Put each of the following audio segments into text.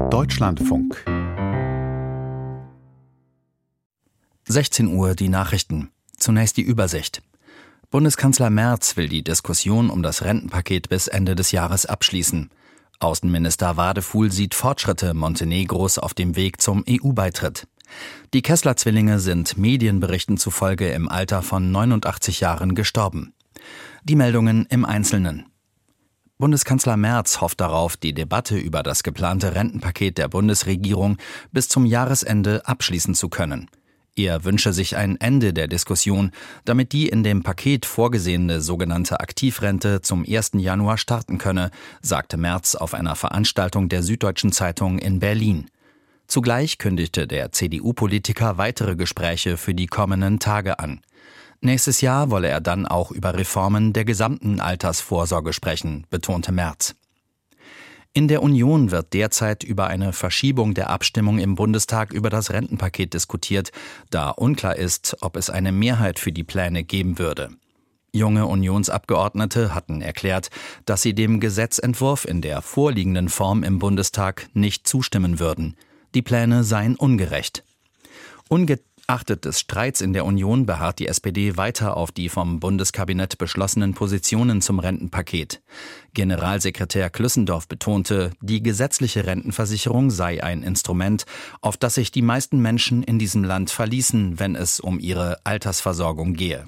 Deutschlandfunk. 16 Uhr die Nachrichten. Zunächst die Übersicht. Bundeskanzler Merz will die Diskussion um das Rentenpaket bis Ende des Jahres abschließen. Außenminister Wadefuhl sieht Fortschritte Montenegros auf dem Weg zum EU-Beitritt. Die Kessler-Zwillinge sind Medienberichten zufolge im Alter von 89 Jahren gestorben. Die Meldungen im Einzelnen. Bundeskanzler Merz hofft darauf, die Debatte über das geplante Rentenpaket der Bundesregierung bis zum Jahresende abschließen zu können. Er wünsche sich ein Ende der Diskussion, damit die in dem Paket vorgesehene sogenannte Aktivrente zum 1. Januar starten könne, sagte Merz auf einer Veranstaltung der Süddeutschen Zeitung in Berlin. Zugleich kündigte der CDU-Politiker weitere Gespräche für die kommenden Tage an. Nächstes Jahr wolle er dann auch über Reformen der gesamten Altersvorsorge sprechen, betonte Merz. In der Union wird derzeit über eine Verschiebung der Abstimmung im Bundestag über das Rentenpaket diskutiert, da unklar ist, ob es eine Mehrheit für die Pläne geben würde. Junge Unionsabgeordnete hatten erklärt, dass sie dem Gesetzentwurf in der vorliegenden Form im Bundestag nicht zustimmen würden. Die Pläne seien ungerecht. Ungeachtet des Streits in der Union beharrt die SPD weiter auf die vom Bundeskabinett beschlossenen Positionen zum Rentenpaket. Generalsekretär Klüssendorf betonte, die gesetzliche Rentenversicherung sei ein Instrument, auf das sich die meisten Menschen in diesem Land verließen, wenn es um ihre Altersversorgung gehe.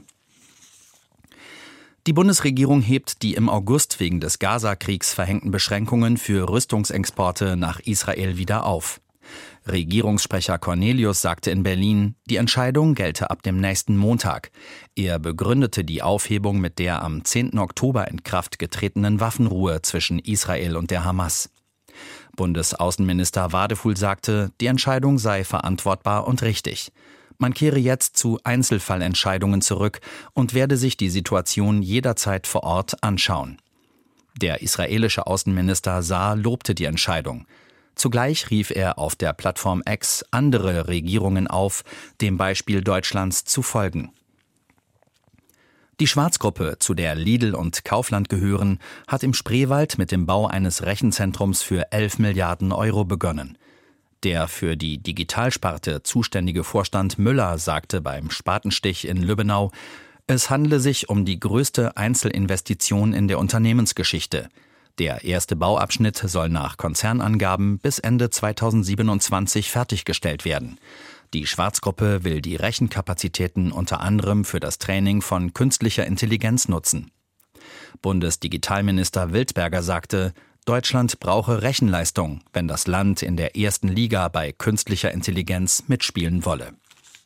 Die Bundesregierung hebt die im August wegen des Gaza-Kriegs verhängten Beschränkungen für Rüstungsexporte nach Israel wieder auf. Regierungssprecher Cornelius sagte in Berlin, die Entscheidung gelte ab dem nächsten Montag. Er begründete die Aufhebung mit der am 10. Oktober in Kraft getretenen Waffenruhe zwischen Israel und der Hamas. Bundesaußenminister Wadefuhl sagte, die Entscheidung sei verantwortbar und richtig. Man kehre jetzt zu Einzelfallentscheidungen zurück und werde sich die Situation jederzeit vor Ort anschauen. Der israelische Außenminister Saar lobte die Entscheidung. Zugleich rief er auf der Plattform X andere Regierungen auf, dem Beispiel Deutschlands zu folgen. Die Schwarz-Gruppe, zu der Lidl und Kaufland gehören, hat im Spreewald mit dem Bau eines Rechenzentrums für 11 Milliarden Euro begonnen. Der für die Digitalsparte zuständige Vorstand Müller sagte beim Spatenstich in Lübbenau, es handle sich um die größte Einzelinvestition in der Unternehmensgeschichte. Der erste Bauabschnitt soll nach Konzernangaben bis Ende 2027 fertiggestellt werden. Die Schwarz-Gruppe will die Rechenkapazitäten unter anderem für das Training von künstlicher Intelligenz nutzen. Bundesdigitalminister Wildberger sagte, Deutschland brauche Rechenleistung, wenn das Land in der ersten Liga bei künstlicher Intelligenz mitspielen wolle.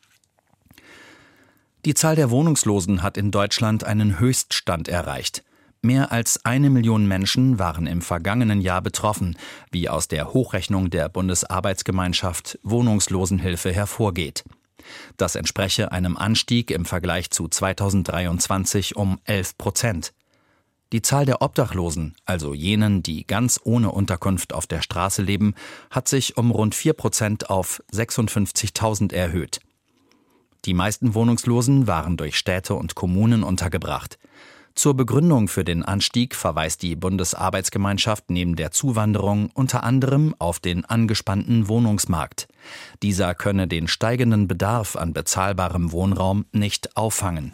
Die Zahl der Wohnungslosen hat in Deutschland einen Höchststand erreicht. Mehr als 1 Million Menschen waren im vergangenen Jahr betroffen, wie aus der Hochrechnung der Bundesarbeitsgemeinschaft Wohnungslosenhilfe hervorgeht. Das entspreche einem Anstieg im Vergleich zu 2023 um 11%. Die Zahl der Obdachlosen, also jenen, die ganz ohne Unterkunft auf der Straße leben, hat sich um rund 4% auf 56.000 erhöht. Die meisten Wohnungslosen waren durch Städte und Kommunen untergebracht. Zur Begründung für den Anstieg verweist die Bundesarbeitsgemeinschaft neben der Zuwanderung unter anderem auf den angespannten Wohnungsmarkt. Dieser könne den steigenden Bedarf an bezahlbarem Wohnraum nicht auffangen.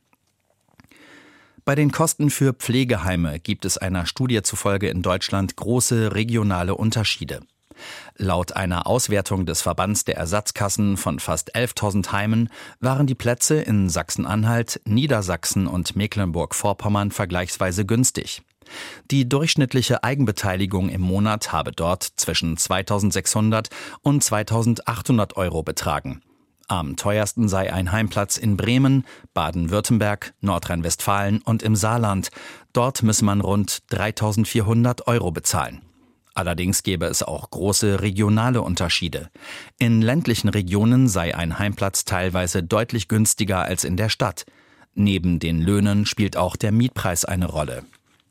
Bei den Kosten für Pflegeheime gibt es einer Studie zufolge in Deutschland große regionale Unterschiede. Laut einer Auswertung des Verbands der Ersatzkassen von fast 11.000 Heimen waren die Plätze in Sachsen-Anhalt, Niedersachsen und Mecklenburg-Vorpommern vergleichsweise günstig. Die durchschnittliche Eigenbeteiligung im Monat habe dort zwischen 2.600 und 2.800 Euro betragen. Am teuersten sei ein Heimplatz in Bremen, Baden-Württemberg, Nordrhein-Westfalen und im Saarland. Dort müsse man rund 3.400 Euro bezahlen. Allerdings gäbe es auch große regionale Unterschiede. In ländlichen Regionen sei ein Heimplatz teilweise deutlich günstiger als in der Stadt. Neben den Löhnen spielt auch der Mietpreis eine Rolle.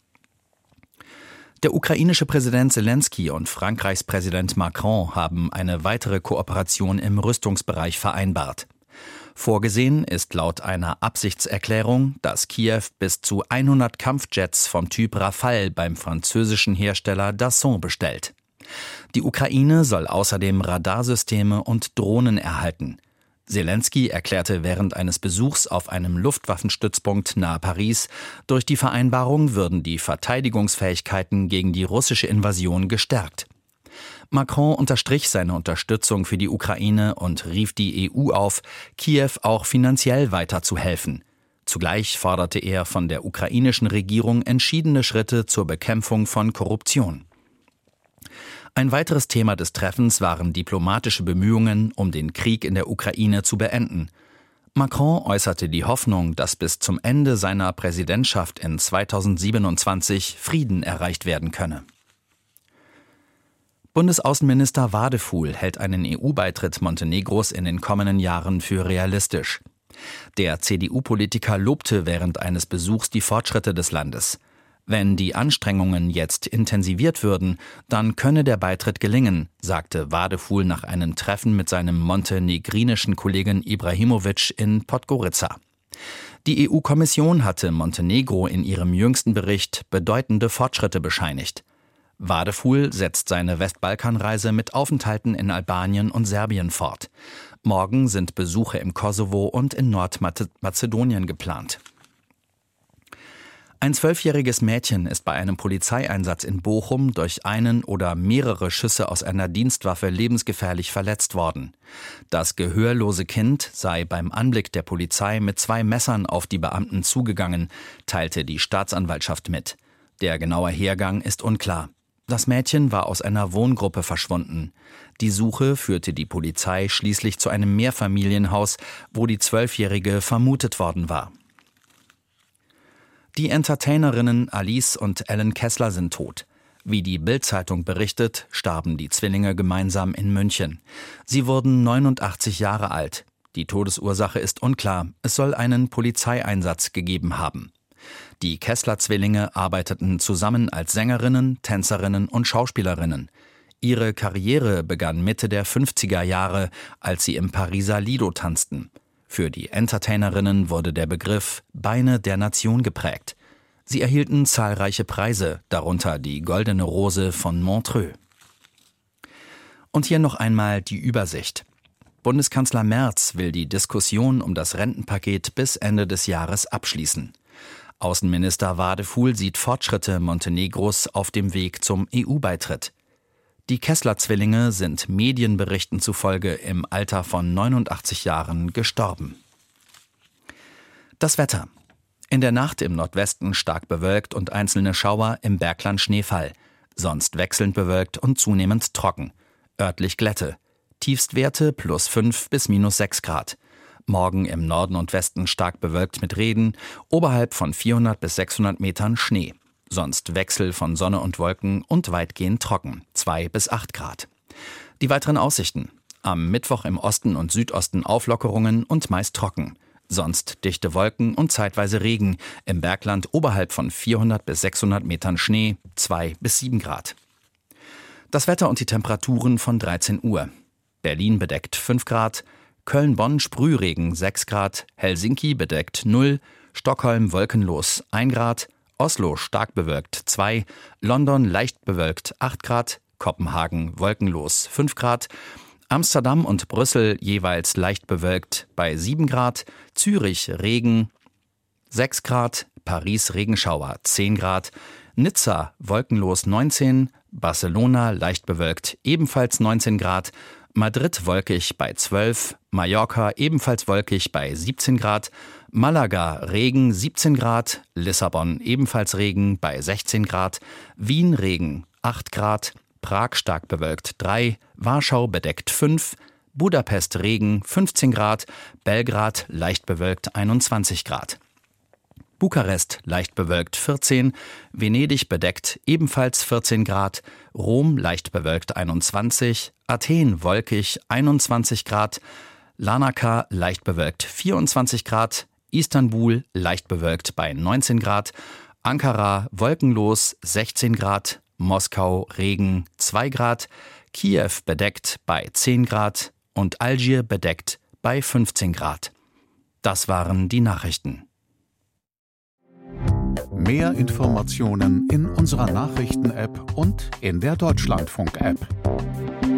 Der ukrainische Präsident Selenskyj und Frankreichs Präsident Macron haben eine weitere Kooperation im Rüstungsbereich vereinbart. Vorgesehen ist laut einer Absichtserklärung, dass Kiew bis zu 100 Kampfjets vom Typ Rafale beim französischen Hersteller Dassault bestellt. Die Ukraine soll außerdem Radarsysteme und Drohnen erhalten. Selenskyj erklärte während eines Besuchs auf einem Luftwaffenstützpunkt nahe Paris, durch die Vereinbarung würden die Verteidigungsfähigkeiten gegen die russische Invasion gestärkt. Macron unterstrich seine Unterstützung für die Ukraine und rief die EU auf, Kiew auch finanziell weiterzuhelfen. Zugleich forderte er von der ukrainischen Regierung entschiedene Schritte zur Bekämpfung von Korruption. Ein weiteres Thema des Treffens waren diplomatische Bemühungen, um den Krieg in der Ukraine zu beenden. Macron äußerte die Hoffnung, dass bis zum Ende seiner Präsidentschaft in 2027 Frieden erreicht werden könne. Bundesaußenminister Wadefuhl hält einen EU-Beitritt Montenegros in den kommenden Jahren für realistisch. Der CDU-Politiker lobte während eines Besuchs die Fortschritte des Landes. Wenn die Anstrengungen jetzt intensiviert würden, dann könne der Beitritt gelingen, sagte Wadefuhl nach einem Treffen mit seinem montenegrinischen Kollegen Ibrahimovic in Podgorica. Die EU-Kommission hatte Montenegro in ihrem jüngsten Bericht bedeutende Fortschritte bescheinigt. Wadefuhl setzt seine Westbalkanreise mit Aufenthalten in Albanien und Serbien fort. Morgen sind Besuche im Kosovo und in Nordmazedonien geplant. Ein 12-jähriges Mädchen ist bei einem Polizeieinsatz in Bochum durch einen oder mehrere Schüsse aus einer Dienstwaffe lebensgefährlich verletzt worden. Das gehörlose Kind sei beim Anblick der Polizei mit 2 Messern auf die Beamten zugegangen, teilte die Staatsanwaltschaft mit. Der genaue Hergang ist unklar. Das Mädchen war aus einer Wohngruppe verschwunden. Die Suche führte die Polizei schließlich zu einem Mehrfamilienhaus, wo die 12-Jährige vermutet worden war. Die Entertainerinnen Alice und Ellen Kessler sind tot. Wie die Bild-Zeitung berichtet, starben die Zwillinge gemeinsam in München. Sie wurden 89 Jahre alt. Die Todesursache ist unklar. Es soll einen Polizeieinsatz gegeben haben. Die Kessler-Zwillinge arbeiteten zusammen als Sängerinnen, Tänzerinnen und Schauspielerinnen. Ihre Karriere begann Mitte der 50er Jahre, als sie im Pariser Lido tanzten. Für die Entertainerinnen wurde der Begriff Beine der Nation geprägt. Sie erhielten zahlreiche Preise, darunter die Goldene Rose von Montreux. Und hier noch einmal die Übersicht. Bundeskanzler Merz will die Diskussion um das Rentenpaket bis Ende des Jahres abschließen. Außenminister Wadefuhl sieht Fortschritte Montenegros auf dem Weg zum EU-Beitritt. Die Kessler-Zwillinge sind Medienberichten zufolge im Alter von 89 Jahren gestorben. Das Wetter. In der Nacht im Nordwesten stark bewölkt und einzelne Schauer, im Bergland Schneefall. Sonst wechselnd bewölkt und zunehmend trocken. Örtlich Glätte. Tiefstwerte +5 bis -6 Grad. Morgen im Norden und Westen stark bewölkt mit Regen, oberhalb von 400 bis 600 Metern Schnee. Sonst Wechsel von Sonne und Wolken und weitgehend trocken, 2 bis 8 Grad. Die weiteren Aussichten. Am Mittwoch im Osten und Südosten Auflockerungen und meist trocken. Sonst dichte Wolken und zeitweise Regen, im Bergland oberhalb von 400 bis 600 Metern Schnee, 2 bis 7 Grad. Das Wetter und die Temperaturen von 13 Uhr. Berlin bedeckt 5 Grad, Köln-Bonn Sprühregen 6 Grad, Helsinki bedeckt 0, Stockholm wolkenlos 1 Grad, Oslo stark bewölkt 2, London leicht bewölkt 8 Grad, Kopenhagen wolkenlos 5 Grad, Amsterdam und Brüssel jeweils leicht bewölkt bei 7 Grad, Zürich Regen 6 Grad, Paris Regenschauer 10 Grad, Nizza wolkenlos 19, Barcelona leicht bewölkt ebenfalls 19 Grad, Madrid wolkig bei 12, Mallorca ebenfalls wolkig bei 17 Grad, Malaga Regen 17 Grad, Lissabon ebenfalls Regen bei 16 Grad, Wien Regen 8 Grad, Prag stark bewölkt 3, Warschau bedeckt 5, Budapest Regen 15 Grad, Belgrad leicht bewölkt 21 Grad. Bukarest leicht bewölkt 14, Venedig bedeckt ebenfalls 14 Grad, Rom leicht bewölkt 21, Athen wolkig 21 Grad, Larnaca leicht bewölkt 24 Grad, Istanbul leicht bewölkt bei 19 Grad, Ankara wolkenlos 16 Grad, Moskau Regen 2 Grad, Kiew bedeckt bei 10 Grad und Algier bedeckt bei 15 Grad. Das waren die Nachrichten. Mehr Informationen in unserer Nachrichten-App und in der Deutschlandfunk-App.